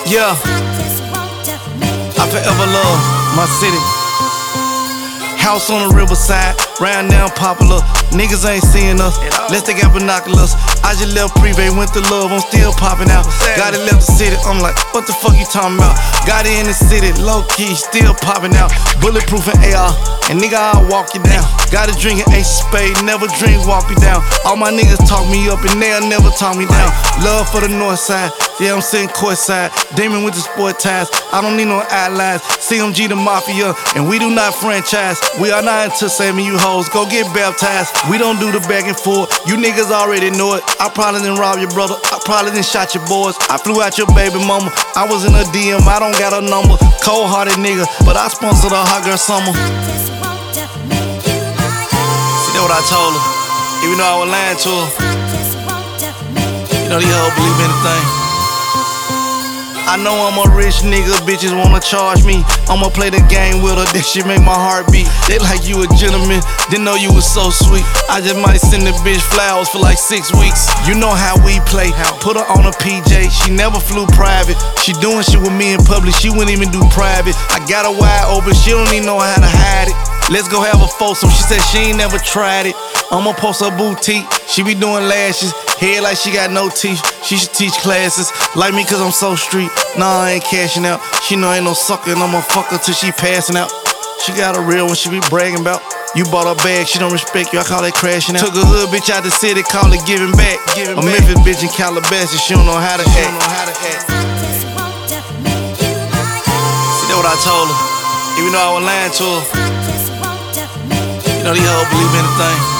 Yeah, I forever love my city. House on the riverside, round down popular. Niggas ain't seeing us, let's take out binoculars. I just left Privé, went to Love, I'm still popping out. Got it left the city, I'm like, what the fuck you talking about? Got it in the city, low key, still popping out. Bulletproof and AR, and nigga, I'll walk you down. Got a drink and Ace of Spade, never drink, walk me down. All my niggas talk me up and they'll never talk me down. Love for the north side, yeah, I'm sitting courtside. Damon with the sport ties, I don't need no outlines. CMG the Mafia, and we do not franchise. We are not into saving you hoes, go get baptized. We don't do the back and forth, you niggas already know it. I probably done robbed your brother, I probably done shot your boys. I flew out your baby mama, I was in a DM, I don't got a number. Cold-hearted nigga, but I sponsored a hot girl summer. See, that's what I told her, even though I was lying to her. You know these hoes believe anything. I know I'm a rich nigga, bitches wanna charge me. I'ma play the game with her, that shit make my heart beat. They like you a gentleman, didn't know you was so sweet. I just might send the bitch flowers for like 6 weeks. You know how we play, put her on a PJ. She never flew private, she doing shit with me in public, she wouldn't even do private. I got her wide open, she don't even know how to hide it. Let's go have a foursome, she said she ain't never tried it. I'ma post her boutique, she be doing lashes. Head like she got no teeth, she should teach classes. Like me cause I'm so street, nah I ain't cashing out. She know I ain't no sucker and I'ma fuck her till she passing out. She got a real one she be bragging about. You bought her bag, she don't respect you, I call that crashing out. Took a hood bitch out the city, call it giving back. A Memphis bitch in Calabasas, she don't know how to act. See, that's what I told her, even though I was lying to her. You know these hoes believe anything.